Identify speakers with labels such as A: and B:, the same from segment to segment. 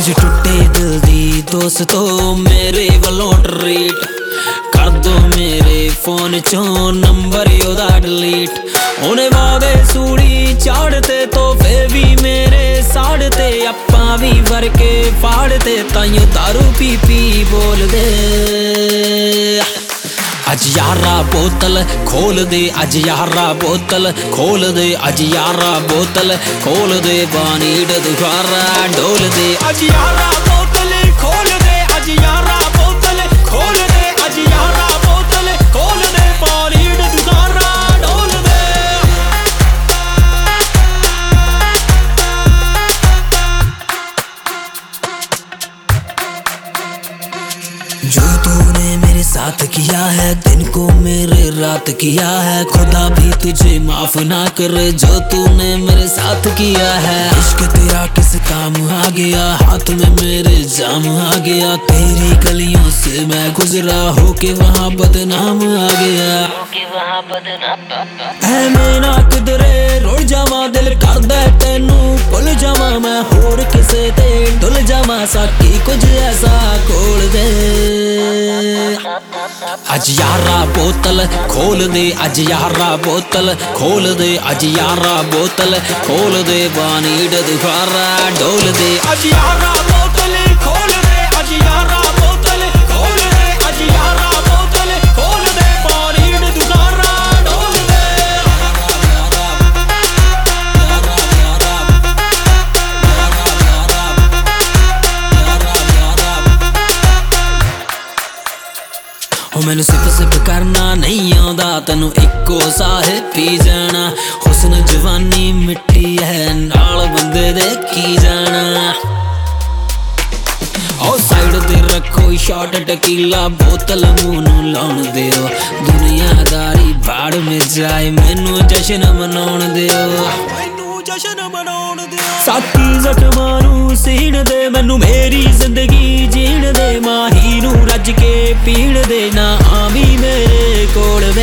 A: टुटे दिल दी दोस्तों मेरे वालों ट्रीट कर दो मेरे फोन चो नंबर ओदा डिलीट। उन्हें वादे सूड़ी चाड़ते तो फिर भी मेरे साड़ते अप्पा भी भर के फाड़ते ताइयों दारू पी पी बोल दे। अज यारा बोतल खोल दे, अज यारा बोतल खोल दे, अज यारा बोतल खोल दे, पानी दुखारा डोल दे। अज यारा बोतल खोल दे, अज यारा बोतल खोल दे, अज यारा बोतल खोल दे, पानी दुखारा डोल दे। जो तूने मेरे साथ किया है दिन को मेरे रात किया है, खुदा भी तुझे माफ ना करे जो तूने मेरे साथ किया है। इश्क तेरा किस काम आ गया, हाथ में मेरे जाम आ गया, तेरी गलियों से मैं गुजरा होके वहाँ बदनाम आ गया। ऐ मेरा किधरे रुड़ जावा दिल कर दे तेनू भुल जावा मैं होर किसे ते डुल जावा, साकी कुछ ऐसा खोल दे। अज यारा बोतल खोल दे, अज यारा बोतल खोल दे, अज यारा बोतल खोल दे, पानी दुखारा डोल दे। अज यारा बोतल खोल दे, अज यारा बोतल खोल दे, अज यारा बोतल खोल दे, पानी दुखारा डोल दे। मैनू सिप सिप करना नहीं आंदा, तेनू इको साहे पी जाना, हुस्न जवानी मिट्टी है नाल बंदे दे की जाना। ओ साइड ते रखो शॉट टकीला बोतल मुंह नू लाउण दिओ, दुनियादारी बाड़ में जाए मैनू जश्न मनाउण दिओ, साकी जख्मां नू सीण दे, मैनू मेरी जिंदगी जीण दे, माही नू रज के पीण दे, ना आवी मेरे कोल वे।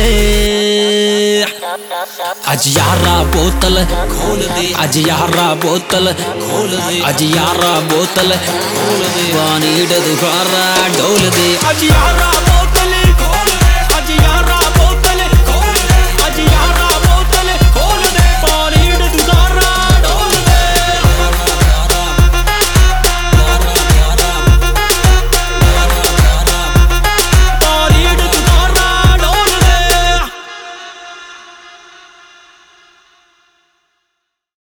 A: अज यारा बोतल खोल दे, अज यारा बोतल खोल दे, अज यारा बोतल खोल दे, पानी दुखारा डोल दे। अज यारा